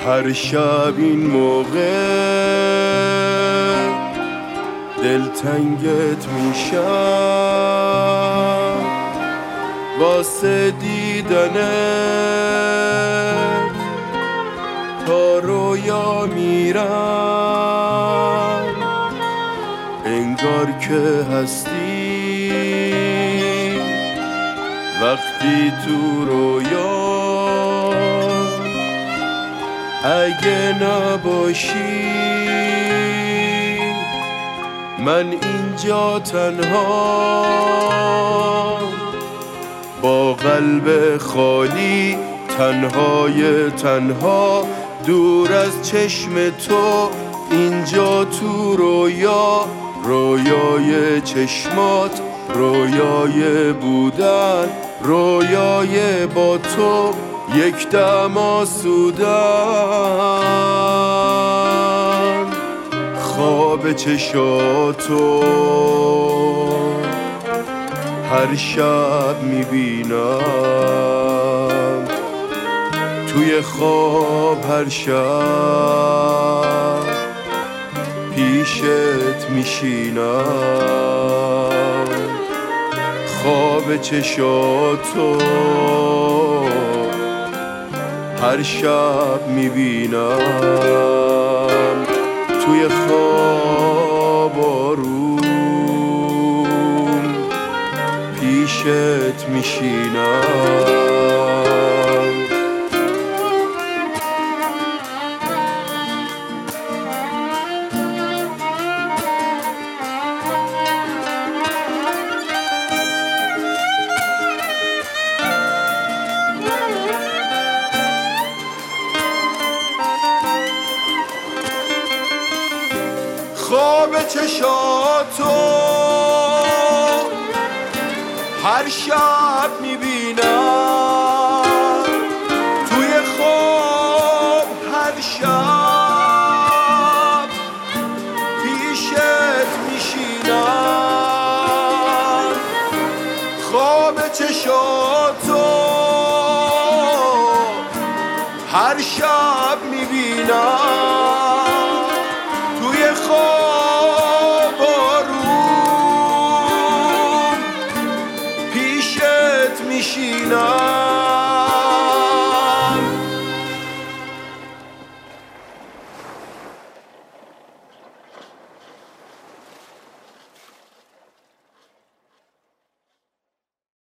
هر شب این موقع دلتنگت میشم واسه دیدنت تا رویا میرم انگار که هستی وقتی تو رویا اگه نباشی من اینجا تنها با قلب خالی تنهای تنها دور از چشم تو اینجا تو رویا رویای چشمات رویای بودن رویای با تو یک دم آسودن خواب چشاتو هر شب میبینم توی خواب هر شب پیشت میشینم خواب چشاتو هر شب میبینم توی خواب آروم پیشت میشینم خواب چشاتو هر شب میبینم توی خواب هر شب پیشت میشینم خواب چشاتو هر شب میبینم توی خواب